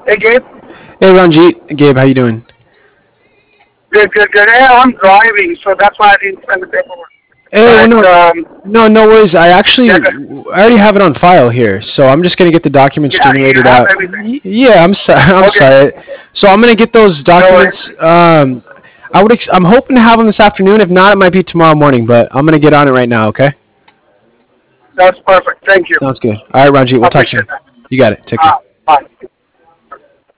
Hey, Gabe. Hey, Ranjit. Gabe, how you doing? Good, good, good. Hey, I'm driving, so that's why I didn't send the paperwork. Hey, well, But no worries. yeah, I already have it on file here, so I'm just gonna get the documents yeah, you generated have out. everything. Yeah, I'm sorry. I'm Okay, sorry. So I'm gonna get those no worries. documents. I'm hoping to have them this afternoon. If not, it might be tomorrow morning. But I'm gonna get on it right now. Okay. That's perfect. Thank you. Sounds good. All right, Ranjit. I We'll talk appreciate soon. that. You got it. Take care. Bye.